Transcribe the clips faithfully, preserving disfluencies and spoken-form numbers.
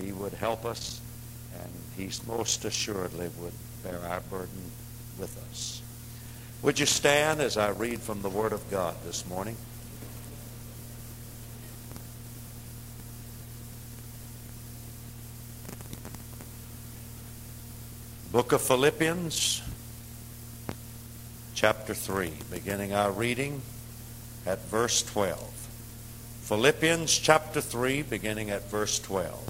He would help us, and He most assuredly would bear our burden with us. Would you stand as I read from the Word of God this morning? Book of Philippians, chapter three, beginning our reading at verse twelve. Philippians chapter three, beginning at verse twelve.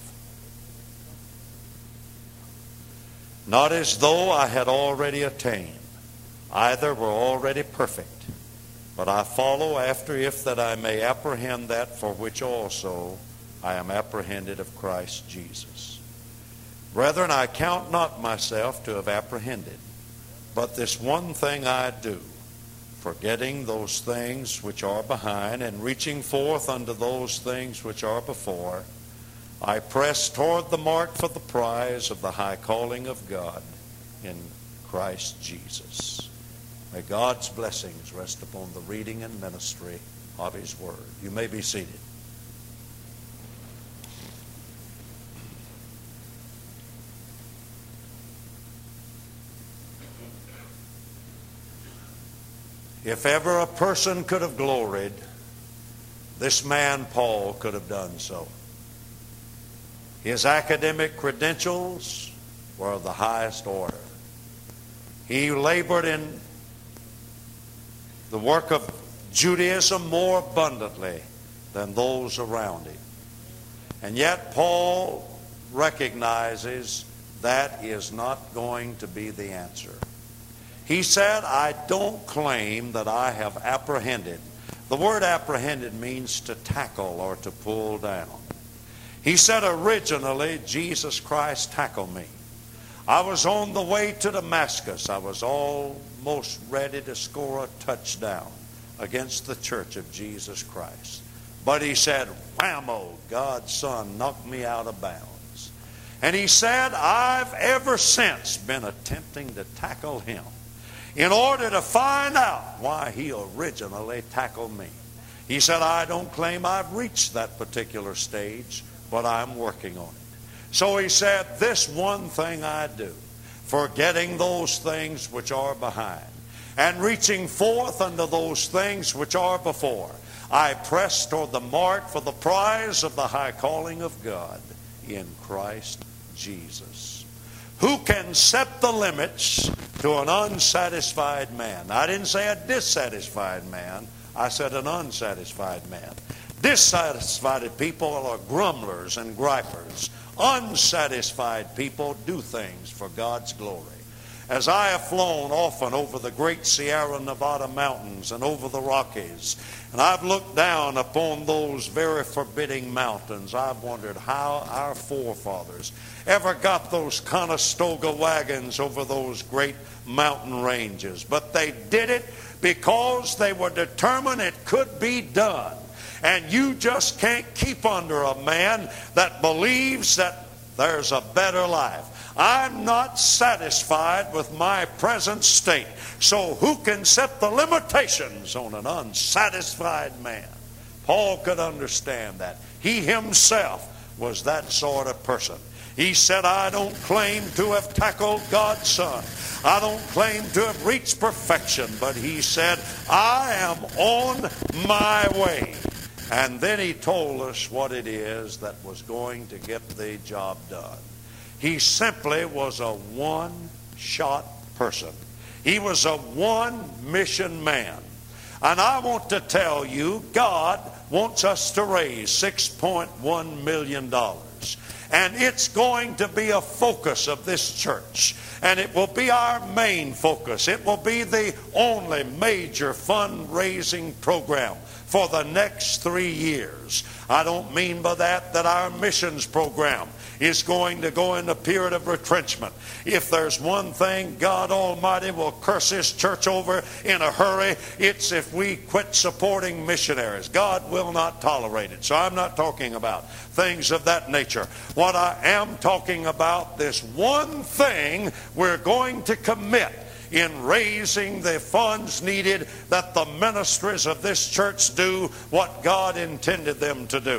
Not as though I had already attained, either were already perfect, but I follow after, if that I may apprehend that for which also I am apprehended of Christ Jesus. Brethren, I count not myself to have apprehended, but this one thing I do, forgetting those things which are behind, and reaching forth unto those things which are before, I press toward the mark for the prize of the high calling of God in Christ Jesus. May God's blessings rest upon the reading and ministry of His Word. You may be seated. If ever a person could have gloried, this man Paul could have done so. His academic credentials were of the highest order. He labored in the work of Judaism more abundantly than those around him. And yet Paul recognizes that is not going to be the answer. He said, I don't claim that I have apprehended. The word apprehended means to tackle or to pull down. He said originally, Jesus Christ tackled me. I was on the way to Damascus. I was almost ready to score a touchdown against the church of Jesus Christ. But he said, whammo, God's Son knocked me out of bounds. And he said, I've ever since been attempting to tackle him in order to find out why he originally tackled me. He said, I don't claim I've reached that particular stage, but I'm working on it. So he said, this one thing I do, forgetting those things which are behind, and reaching forth unto those things which are before, I press toward the mark for the prize of the high calling of God in Christ Jesus. Who can set the limits to an unsatisfied man? I didn't say a dissatisfied man. I said an unsatisfied man. Dissatisfied people are grumblers and gripers. Unsatisfied people do things for God's glory. As I have flown often over the great Sierra Nevada mountains and over the Rockies, and I've looked down upon those very forbidding mountains, I've wondered how our forefathers ever got those Conestoga wagons over those great mountain ranges. But they did it because they were determined it could be done. And you just can't keep under a man that believes that there's a better life. I'm not satisfied with my present state. So who can set the limitations on an unsatisfied man? Paul could understand that. He himself was that sort of person. He said, I don't claim to have tackled God's Son. I don't claim to have reached perfection. But he said, I am on my way. And then he told us what it is that was going to get the job done. He simply was a one-shot person. He was a one-mission man. And I want to tell you, God wants us to raise six point one million dollars. And it's going to be a focus of this church. And it will be our main focus. It will be the only major fundraising program for the next three years. I don't mean by that that our missions program is going to go in a period of retrenchment. If there's one thing God Almighty will curse His church over in a hurry, it's if we quit supporting missionaries. God will not tolerate it. So I'm not talking about things of that nature. What I am talking about, this one thing we're going to commit in raising the funds needed that the ministries of this church do what God intended them to do.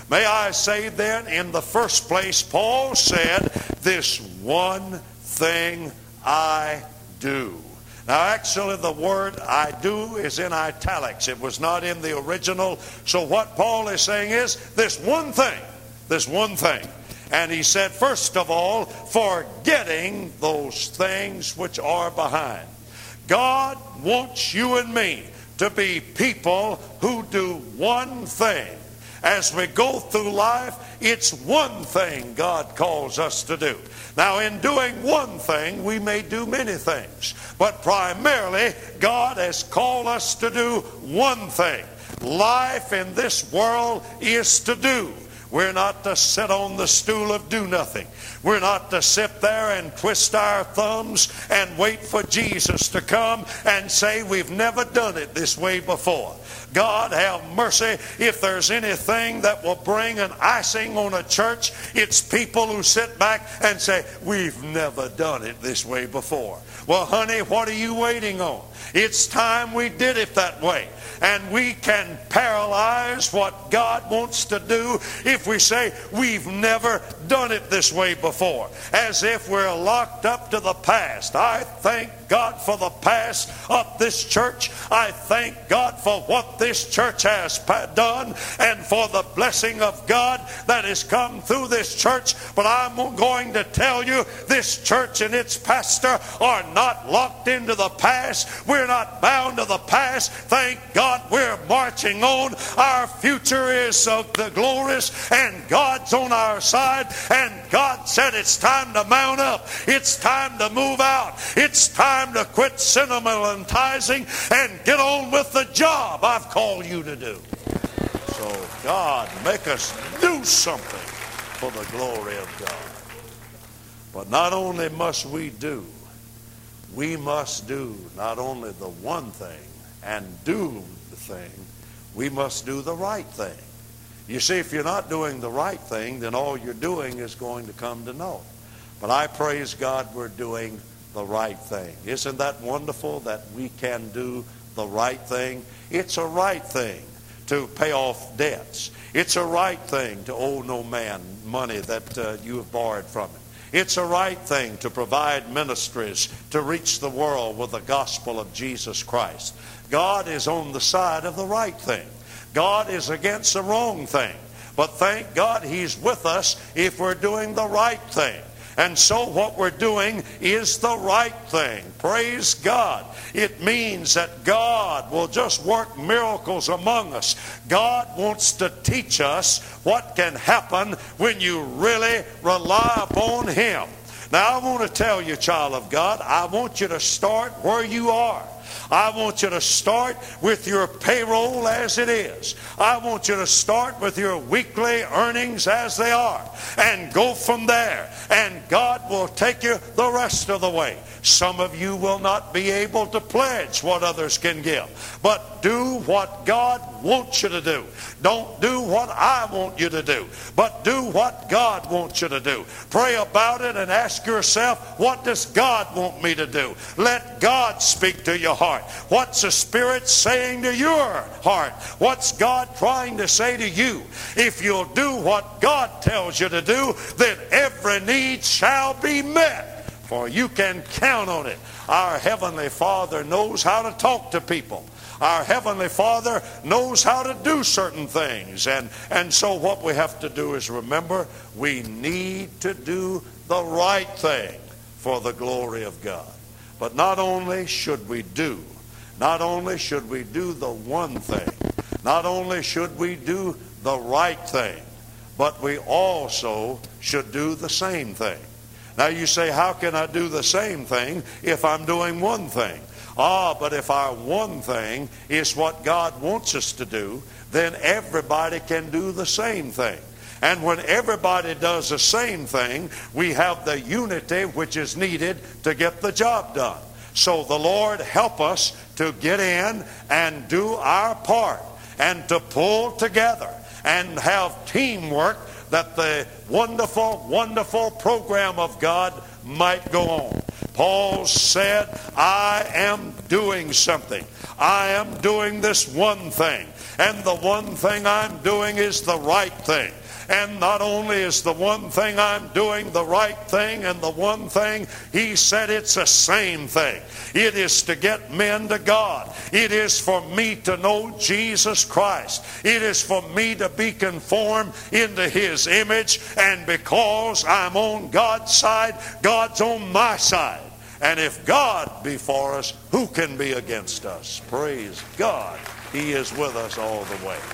May I say then, in the first place, Paul said, this one thing I do. Now, actually, the word I do is in italics. It was not in the original. So what Paul is saying is, this one thing, this one thing. And he said, first of all, forgetting those things which are behind. God wants you and me to be people who do one thing. As we go through life, it's one thing God calls us to do. Now, in doing one thing, we may do many things. But primarily, God has called us to do one thing. Life in this world is to do. We're not to sit on the stool of do nothing. We're not to sit there and twist our thumbs and wait for Jesus to come and say we've never done it this way before. God have mercy. If there's anything that will bring an icing on a church, it's people who sit back and say, we've never done it this way before. Well, honey, what are you waiting on? It's time we did it that way. And we can paralyze what God wants to do if we say we've never done it this way before, as if we're locked up to the past. I thank God for the past of this church. I thank God for what this church has done and for the blessing of God that has come through this church. But I'm going to tell you, this church and its pastor are not locked into the past. We're not bound to the past. Thank God we're marching on. Our future is of the glorious, and God's on our side. And God said it's time to mount up. It's time to move out. It's time to quit sentimentalizing and get on with the job I've called you to do. So God, make us do something for the glory of God. But not only must we do, we must do not only the one thing and do the thing, we must do the right thing. You see, if you're not doing the right thing, then all you're doing is going to come to naught. But I praise God we're doing the right thing. Isn't that wonderful that we can do the right thing? It's a right thing to pay off debts. It's a right thing to owe no man money that uh, you have borrowed from him. It's a right thing to provide ministries to reach the world with the gospel of Jesus Christ. God is on the side of the right thing. God is against the wrong thing. But thank God He's with us if we're doing the right thing. And so what we're doing is the right thing. Praise God. It means that God will just work miracles among us. God wants to teach us what can happen when you really rely upon Him. Now I want to tell you, child of God, I want you to start where you are. I want you to start with your payroll as it is. I want you to start with your weekly earnings as they are and go from there. And God will take you the rest of the way. Some of you will not be able to pledge what others can give. But do what God wants you to do. Don't do what I want you to do, but do what God wants you to do. Pray about it and ask yourself, what does God want me to do? Let God speak to your heart. What's the Spirit saying to your heart? What's God trying to say to you? If you'll do what God tells you to do, then every need shall be met. For you can count on it. Our Heavenly Father knows how to talk to people. Our Heavenly Father knows how to do certain things. And, and so what we have to do is remember, we need to do the right thing for the glory of God. But not only should we do, not only should we do the one thing, not only should we do the right thing, but we also should do the same thing. Now you say, how can I do the same thing if I'm doing one thing? Ah, but if our one thing is what God wants us to do, then everybody can do the same thing. And when everybody does the same thing, we have the unity which is needed to get the job done. So the Lord help us to get in and do our part and to pull together and have teamwork, that the wonderful, wonderful program of God might go on. Paul said, I am doing something. I am doing this one thing. And the one thing I'm doing is the right thing. And not only is the one thing I'm doing the right thing and the one thing, he said it's the same thing. It is to get men to God. It is for me to know Jesus Christ. It is for me to be conformed into his image. And because I'm on God's side, God's on my side. And if God be for us, who can be against us? Praise God. He is with us all the way.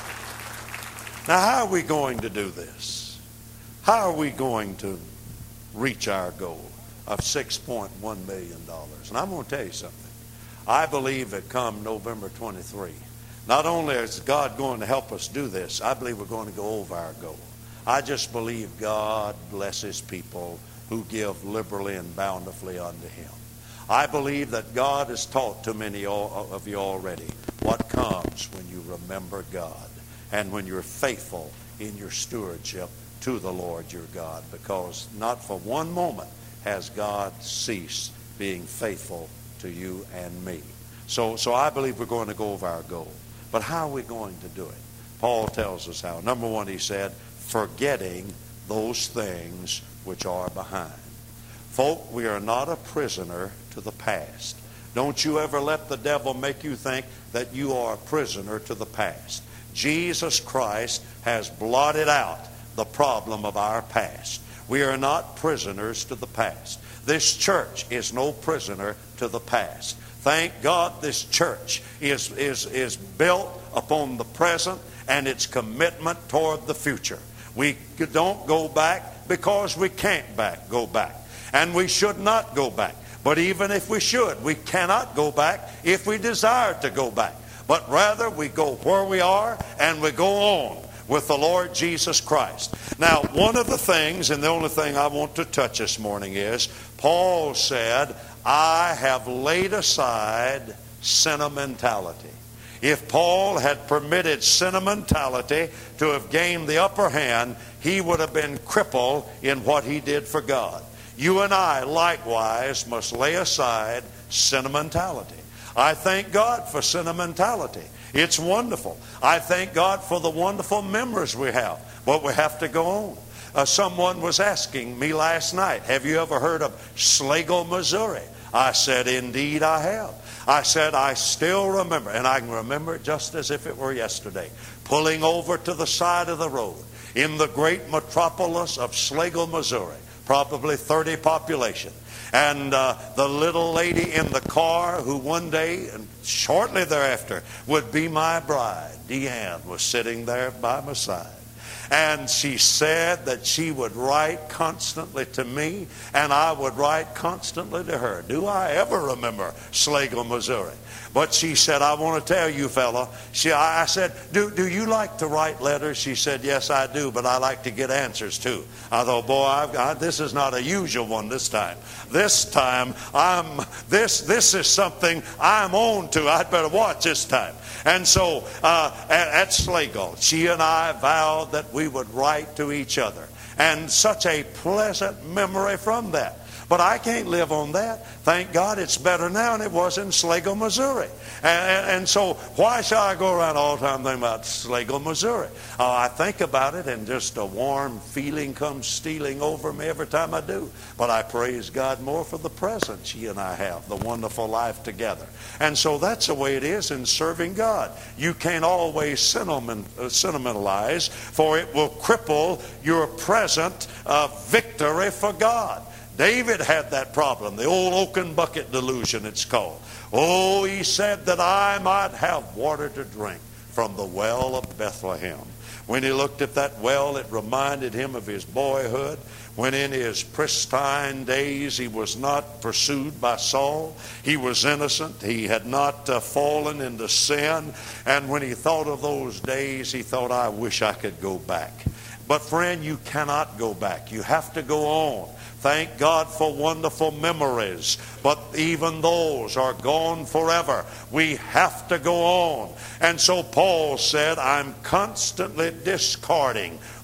Now, how are we going to do this? How are we going to reach our goal of six point one million dollars? And I'm going to tell you something. I believe that come November twenty-third, not only is God going to help us do this, I believe we're going to go over our goal. I just believe God blesses people who give liberally and bountifully unto him. I believe that God has taught to many of you already what comes when you remember God and when you're faithful in your stewardship to the Lord your God, because not for one moment has God ceased being faithful to you and me. So, so I believe we're going to go over our goal. But how are we going to do it? Paul tells us how. Number one, he said, forgetting those things which are behind. Folk, we are not a prisoner to the past. Don't you ever let the devil make you think that you are a prisoner to the past. Jesus Christ has blotted out the problem of our past. We are not prisoners to the past. This church is no prisoner to the past. Thank God this church is, is, is built upon the present and its commitment toward the future. We don't go back because we can't back, go back. And we should not go back. But even if we should, we cannot go back if we desire to go back. But rather we go where we are and we go on with the Lord Jesus Christ. Now, one of the things, and the only thing I want to touch this morning is, Paul said, I have laid aside sentimentality. If Paul had permitted sentimentality to have gained the upper hand, he would have been crippled in what he did for God. You and I likewise must lay aside sentimentality. I thank God for sentimentality. It's wonderful. I thank God for the wonderful memories we have. But we have to go on. Uh, someone was asking me last night, have you ever heard of Slagle, Missouri? I said, indeed I have. I said, I still remember, and I can remember it just as if it were yesterday, pulling over to the side of the road in the great metropolis of Slagle, Missouri, probably thirty population. And uh, the little lady in the car who one day, and shortly thereafter, would be my bride, Deanne, was sitting there by my side. And she said that she would write constantly to me, and I would write constantly to her. Do I ever remember Slagle, Missouri? But she said, I want to tell you, fella. She, I said, do, do you like to write letters? She said, yes, I do, but I like to get answers too. I thought, boy, I've got, this is not a usual one this time. This time, I'm this this is something I'm on to. I'd better watch this time. And so uh, at, at Slagle, she and I vowed that we would write to each other. And such a pleasant memory from that. But I can't live on that. Thank God it's better now than it was in Slagle, Missouri. And, and, and so why shall I go around all the time thinking about Slagle, Missouri? Uh, I think about it and just a warm feeling comes stealing over me every time I do. But I praise God more for the present she and I have, the wonderful life together. And so that's the way it is in serving God. You can't always sentiment, uh, sentimentalize, for it will cripple your present uh, victory for God. David had that problem, the old oaken bucket delusion it's called. Oh, he said that I might have water to drink from the well of Bethlehem. When he looked at that well, it reminded him of his boyhood, when in his pristine days he was not pursued by Saul. He was innocent. He had not uh, fallen into sin. And when he thought of those days, he thought, I wish I could go back. But friend, you cannot go back. You have to go on. Thank God for wonderful memories, but even those are gone forever. We have to go on. And so Paul said, I'm constantly discarding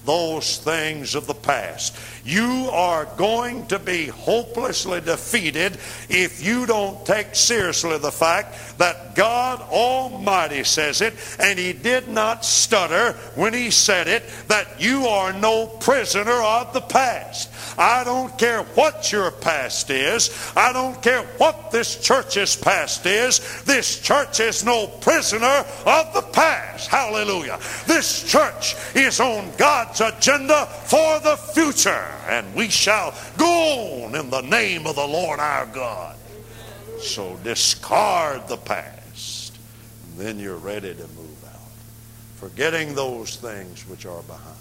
those things of the past. You are going to be hopelessly defeated if you don't take seriously the fact that God Almighty says it, and He did not stutter when He said it, that you are no prisoner of the past. I don't care what your past is. I don't care what this church's past is. This church is no prisoner of the past. Hallelujah. This church is on God's agenda for the future, and we shall go on in the name of the Lord our God. So discard the past, and then you're ready to move out, forgetting those things which are behind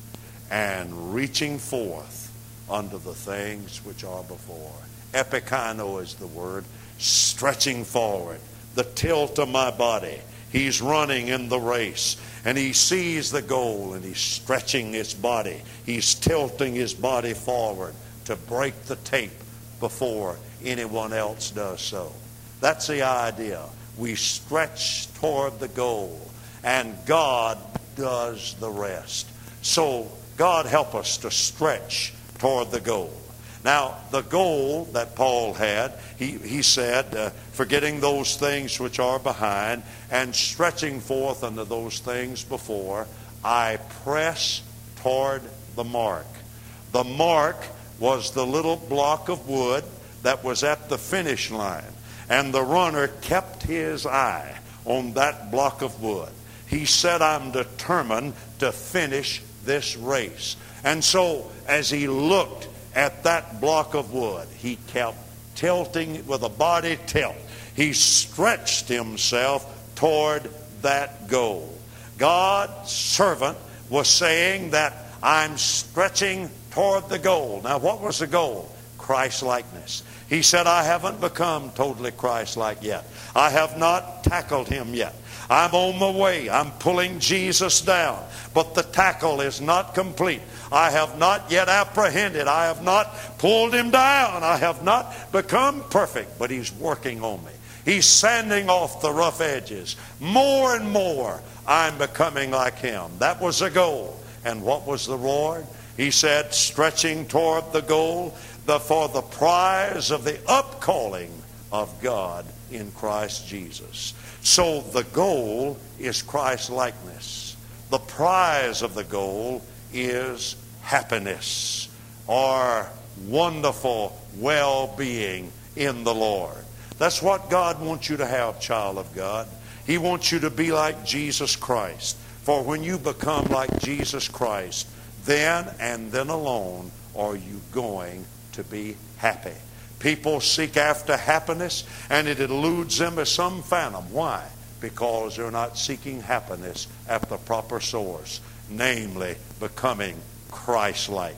and reaching forth unto the things which are before. Epikino is the word. Stretching forward. The tilt of my body. He's running in the race, and he sees the goal, and he's stretching his body. He's tilting his body forward to break the tape before anyone else does so. That's the idea. We stretch toward the goal, and God does the rest. So God help us to stretch toward the goal. Now, the goal that Paul had, he, he said, uh, forgetting those things which are behind and stretching forth unto those things before, I press toward the mark. The mark was the little block of wood that was at the finish line, and the runner kept his eye on that block of wood. He said, I'm determined to finish this race. And so, as he looked at that block of wood, he kept tilting with a body tilt. He stretched himself toward that goal. God's servant was saying that I'm stretching toward the goal. Now, what was the goal? Christ-likeness. He said, I haven't become totally Christ-like yet. I have not tackled Him yet. I'm on my way. I'm pulling Jesus down. But the tackle is not complete. I have not yet apprehended. I have not pulled Him down. I have not become perfect. But He's working on me. He's sanding off the rough edges. More and more, I'm becoming like Him. That was the goal. And what was the reward? He said, stretching toward the goal, the, for the prize of the upcalling of God in Christ Jesus. So the goal is Christ-likeness. The prize of the goal is happiness or wonderful well-being in the Lord. That's what God wants you to have, child of God. He wants you to be like Jesus Christ. For when you become like Jesus Christ, then and then alone are you going to be happy. People seek after happiness, and it eludes them as some phantom. Why? Because they're not seeking happiness at the proper source, namely becoming Christ-like.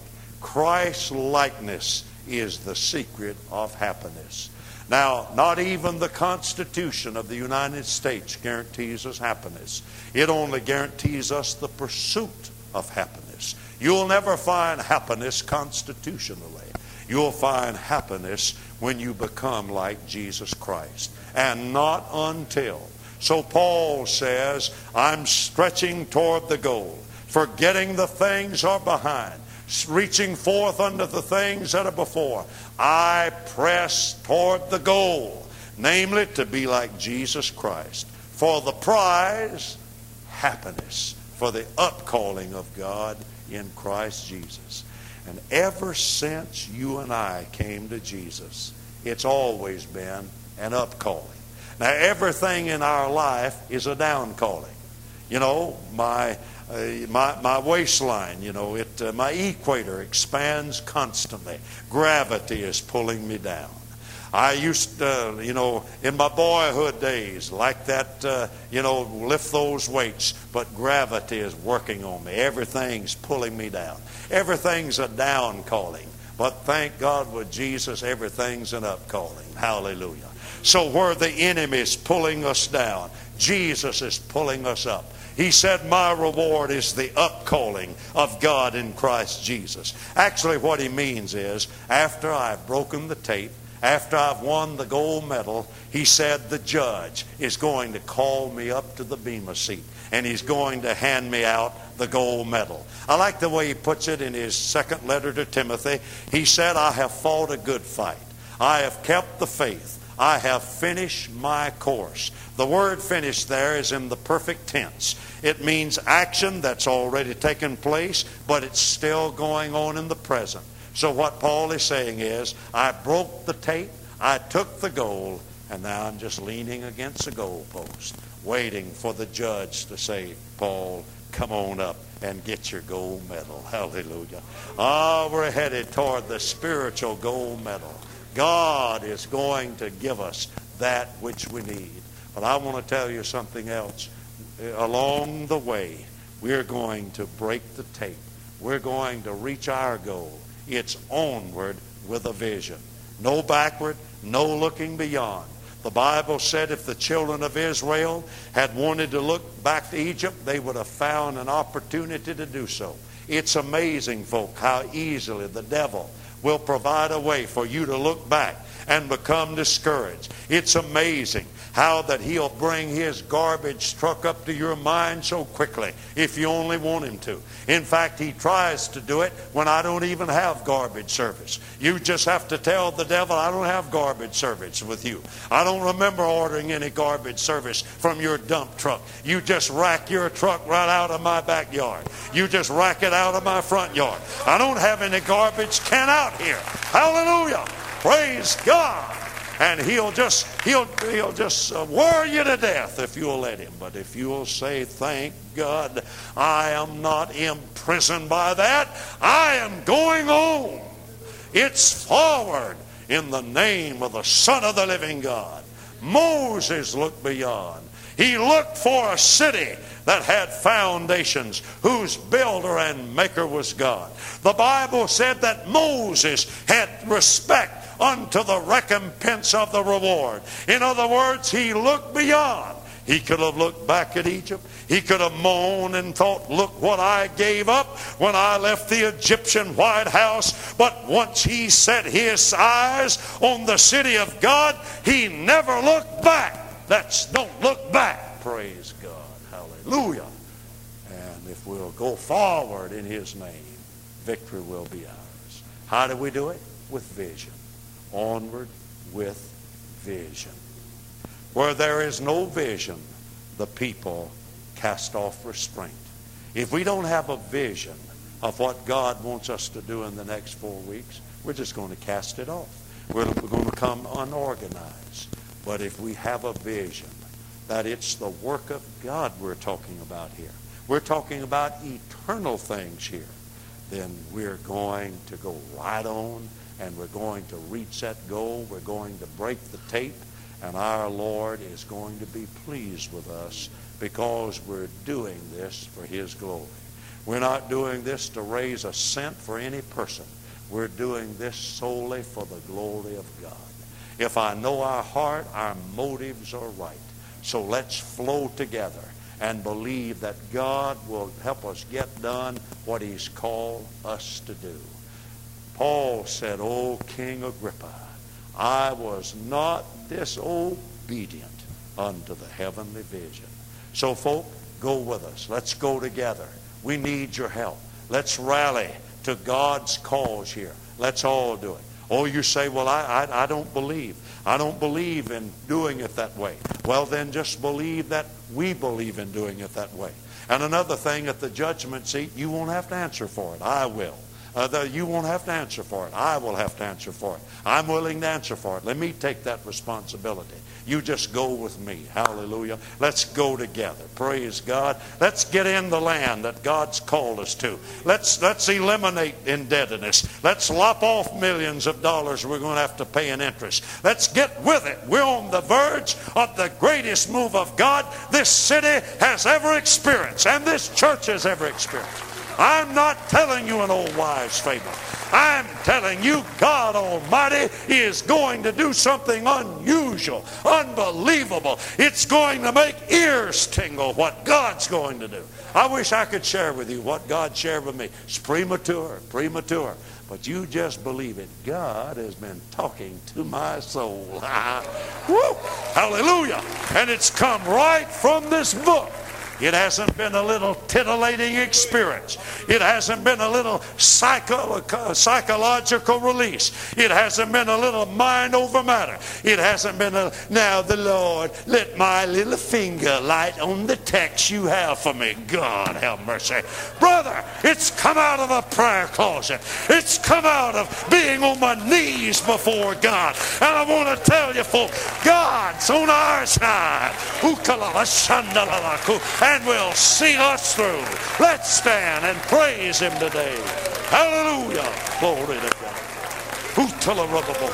Christ-likeness is the secret of happiness. Now, not even the Constitution of the United States guarantees us happiness. It only guarantees us the pursuit of happiness. You'll never find happiness constitutionally. You'll find happiness when you become like Jesus Christ. And not until. So Paul says, I'm stretching toward the goal, forgetting the things are behind, reaching forth unto the things that are before. I press toward the goal, namely to be like Jesus Christ. For the prize, happiness, for the upcalling of God in Christ Jesus. And ever since you and I came to Jesus, it's always been an upcalling. Now, everything in our life is a downcalling. You know, my uh, my my waistline, you know, it uh, my equator expands constantly. Gravity is pulling me down. I used to, you know, in my boyhood days, like that, uh, you know, lift those weights, but gravity is working on me. Everything's pulling me down. Everything's a down calling. But thank God with Jesus, everything's an up calling. Hallelujah. So where the enemy is pulling us down, Jesus is pulling us up. He said, my reward is the upcalling of God in Christ Jesus. Actually, what he means is, after I've broken the tape, after I've won the gold medal, he said the judge is going to call me up to the Bema seat, and he's going to hand me out the gold medal. I like the way he puts it in his second letter to Timothy. He said, I have fought a good fight. I have kept the faith. I have finished my course. The word finish there is in the perfect tense. It means action that's already taken place, but it's still going on in the present. So what Paul is saying is, I broke the tape, I took the goal, and now I'm just leaning against the goalpost, waiting for the judge to say, Paul, come on up and get your gold medal. Hallelujah. Ah, we're headed toward the spiritual gold medal. God is going to give us that which we need. But I want to tell you something else. Along the way, we're going to break the tape. We're going to reach our goal. It's onward with a vision. No backward, no looking beyond. The Bible said if the children of Israel had wanted to look back to Egypt, they would have found an opportunity to do so. It's amazing, folk, how easily the devil will provide a way for you to look back and become discouraged. It's amazing how that he'll bring his garbage truck up to your mind so quickly if you only want him to. In fact, he tries to do it when I don't even have garbage service. You just have to tell the devil, I don't have garbage service with you. I don't remember ordering any garbage service from your dump truck. You just rack your truck right out of my backyard. You just rack it out of my front yard. I don't have any garbage can out here. Hallelujah. Praise God. And he'll just he'll he'll just uh, worry you to death if you'll let him. But if you'll say, thank God, I am not imprisoned by that. I am going on. It's forward in the name of the Son of the living God. Moses looked beyond. He looked for a city that had foundations, whose builder and maker was God. The Bible said that Moses had respect unto the recompense of the reward. In other words, he looked beyond. He could have looked back at Egypt. He could have moaned and thought, look what I gave up when I left the Egyptian White House. But once he set his eyes on the city of God, he never looked back. That's don't look back. Praise God. Hallelujah. And if we'll go forward in his name, victory will be ours. How do we do it? With vision. Onward with vision. Where there is no vision, the people cast off restraint. If we don't have a vision of what God wants us to do in the next four weeks, we're just going to cast it off. We're, we're going to become unorganized. But if we have a vision that it's the work of God we're talking about here, we're talking about eternal things here, then we're going to go right on, and we're going to reach that goal. We're going to break the tape, and our Lord is going to be pleased with us because we're doing this for his glory. We're not doing this to raise a cent for any person. We're doing this solely for the glory of God. If I know our heart, our motives are right. So let's flow together and believe that God will help us get done what he's called us to do. Paul said, O King Agrippa, I was not disobedient unto the heavenly vision. So folk, go with us. Let's go together. We need your help. Let's rally to God's cause here. Let's all do it. Oh, you say, well, I, I, I don't believe. I don't believe in doing it that way. Well, then just believe that we believe in doing it that way. And another thing, at the judgment seat, you won't have to answer for it. I will. Uh, the, you won't have to answer for it. I will have to answer for it. I'm willing to answer for it. Let me take that responsibility. You just go with me. Hallelujah. Let's go together. Praise God. Let's get in the land that God's called us to. Let's, let's eliminate indebtedness. Let's lop off millions of dollars we're going to have to pay in interest. Let's get with it. We're on the verge of the greatest move of God this city has ever experienced, and this church has ever experienced. I'm not telling you an old wise fable. I'm telling you, God Almighty is going to do something unusual, unbelievable. It's going to make ears tingle what God's going to do. I wish I could share with you what God shared with me. It's premature, premature. But you just believe it. God has been talking to my soul. Woo! Hallelujah. And it's come right from this book. It hasn't been a little titillating experience. It hasn't been a little psycho, psychological release. It hasn't been a little mind over matter. It hasn't been a, now the Lord, let my little finger light on the text you have for me. God have mercy. Brother, it's come out of a prayer closet. It's come out of being on my knees before God. And I want to tell you, folks, God's on our side. And will see us through. Let's stand and praise Him today. Hallelujah. Glory to God.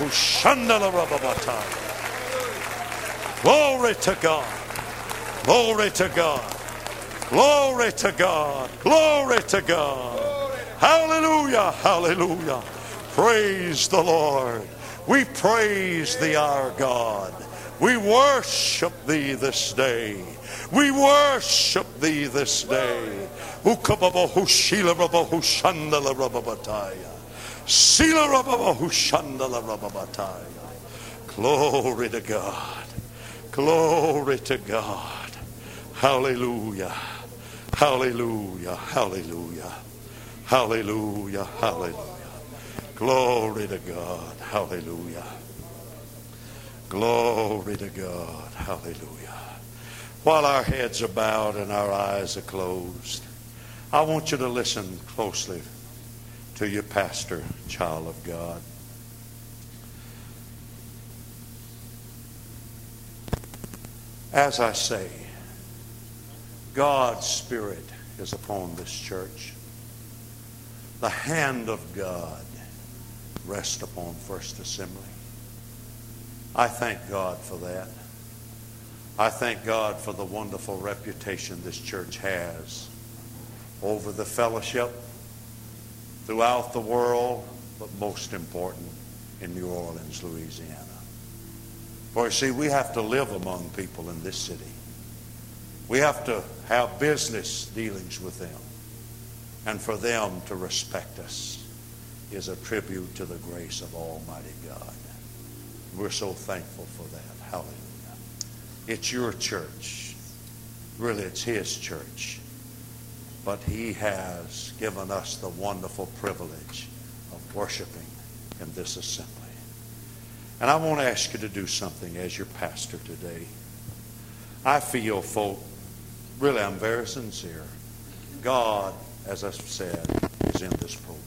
Glory to God. Glory to God. Glory to God. Glory to God. Hallelujah. Hallelujah. Praise the Lord. We praise Thee, our God. We worship Thee this day. We worship Thee this day. Glory to God. Glory to God. Hallelujah. Hallelujah. Hallelujah. Hallelujah. Hallelujah. Glory to God. Hallelujah. Glory to God. Hallelujah. While our heads are bowed and our eyes are closed, I want you to listen closely to your pastor, child of God. As I say, God's Spirit is upon this church. The hand of God rests upon First Assembly. I thank God for that. I thank God for the wonderful reputation this church has over the fellowship throughout the world, but most important in New Orleans, Louisiana. For you see, we have to live among people in this city. We have to have business dealings with them. And for them to respect us is a tribute to the grace of Almighty God. We're so thankful for that. Hallelujah. It's your church. Really, it's His church. But He has given us the wonderful privilege of worshiping in this assembly. And I want to ask you to do something as your pastor today. I feel, folk, really I'm very sincere. God, as I said, is in this program.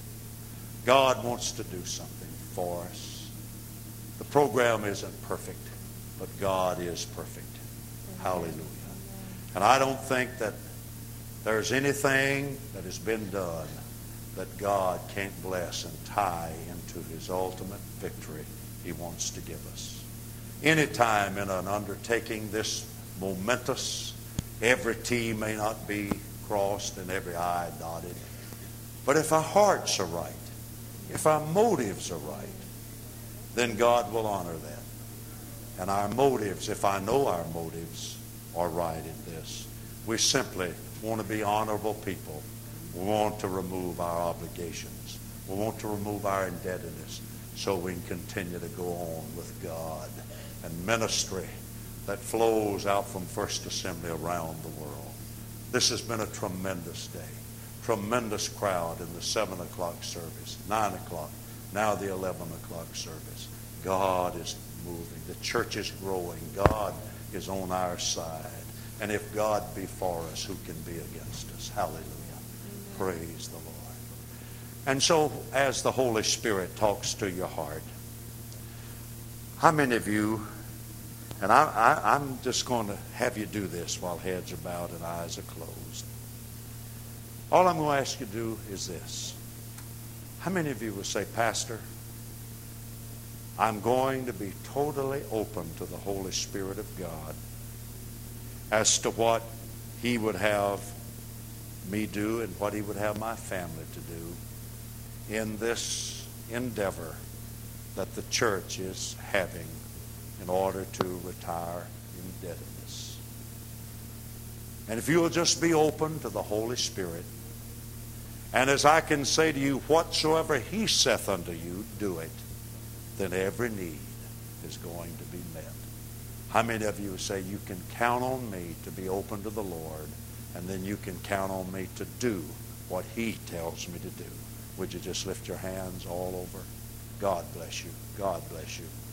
God wants to do something for us. The program isn't perfect, but God is perfect. Hallelujah. And I don't think that there's anything that has been done that God can't bless and tie into His ultimate victory He wants to give us. Any time in an undertaking this momentous, every T may not be crossed and every I dotted. But if our hearts are right, if our motives are right, then God will honor that. And our motives, if I know our motives are right in this, we simply want to be honorable people. We want to remove our obligations. We want to remove our indebtedness so we can continue to go on with God and ministry that flows out from First Assembly around the world. This has been a tremendous day. Tremendous crowd in the seven o'clock service, nine o'clock, now the eleven o'clock service. God is moving. The church is growing. God is on our side. And if God be for us, who can be against us? Hallelujah. Amen. Praise the Lord. And so, as the Holy Spirit talks to your heart, how many of you, and I, I, I'm just going to have you do this while heads are bowed and eyes are closed. All I'm going to ask you to do is this. How many of you will say, Pastor, I'm going to be totally open to the Holy Spirit of God as to what He would have me do and what He would have my family to do in this endeavor that the church is having in order to retire indebtedness. And if you will just be open to the Holy Spirit, and as I can say to you, whatsoever He saith unto you, do it, then every need is going to be met. How many of you say, you can count on me to be open to the Lord, and then you can count on me to do what He tells me to do? Would you just lift your hands all over? God bless you. God bless you.